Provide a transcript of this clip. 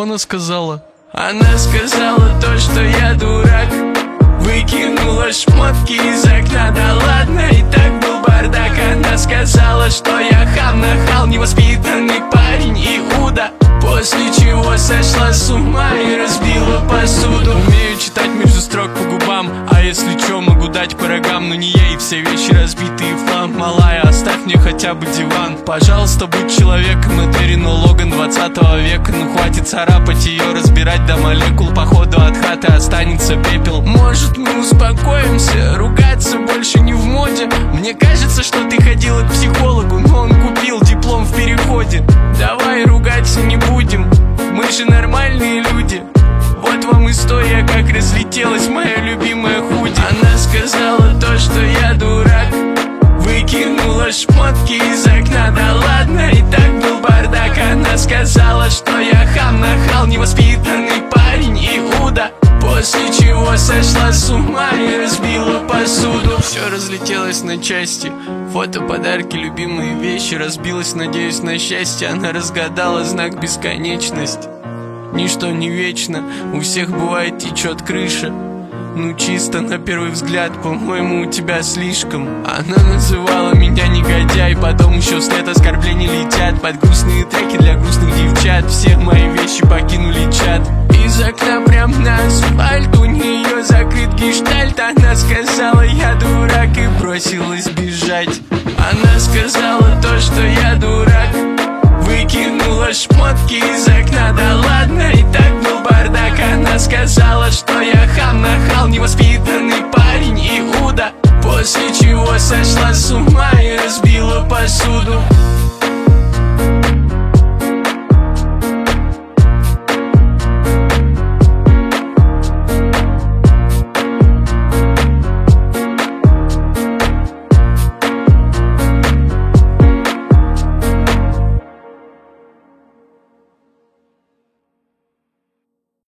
она сказала? Она сказала то, что я дурак. Выкинула шмотки из окна, да ладно, и так был бардак. Она сказала, что я хам, нахал, невоспитанный парень, Иуда. После чего сошла с ума и разбила посуду. Умею читать между строк по губам, а если чё, могу дать по рогам. Но не ей, все вещи разбитые в хлам. Малая, оставь мне хотя бы диван. Пожалуйста, будь человеком, это Рено Логан 20 века. Ну хватит царапать ее, разбирать до молекул. Походу от хаты останется пепел. Может, мы успокоимся, ругаться больше не в моде. Мне кажется, что ты ходила к психологу, но он купил диплом в переходе. Давай ругаться не будем, мы же нормальные люди. Вот вам история, как разлетелась моя любимая худи. Она сказала то, что я дурак. Выкинула шмотки из окна, да ладно, и так был бардак. Она сказала, что я хам, нахал, невоспитанный парень, Иуда. После чего сошла с ума и разбила посуду. Все разлетелось на части. Фото, подарки, любимые вещи. Разбилась, надеюсь, на счастье. Она разгадала знак бесконечность. Ничто не вечно, у всех бывает течет крыша. Ну чисто на первый взгляд, по-моему, у тебя слишком. Она называла меня негодяй, потом еще вслед оскорблений летят. Под грустные треки для грустных девчат. Все мои вещи покинули чат. Из окна прям на асфальт, у нее закрыт гештальт. Она сказала, я дурак, и бросилась бежать. Она сказала то, что я дурак. Выкинула шмотки из окна, да ладно, и так был бардак. Она сказала, что я хам, нахал, невоспитанный парень, Иуда. После чего сошла с ума и разбила посуду.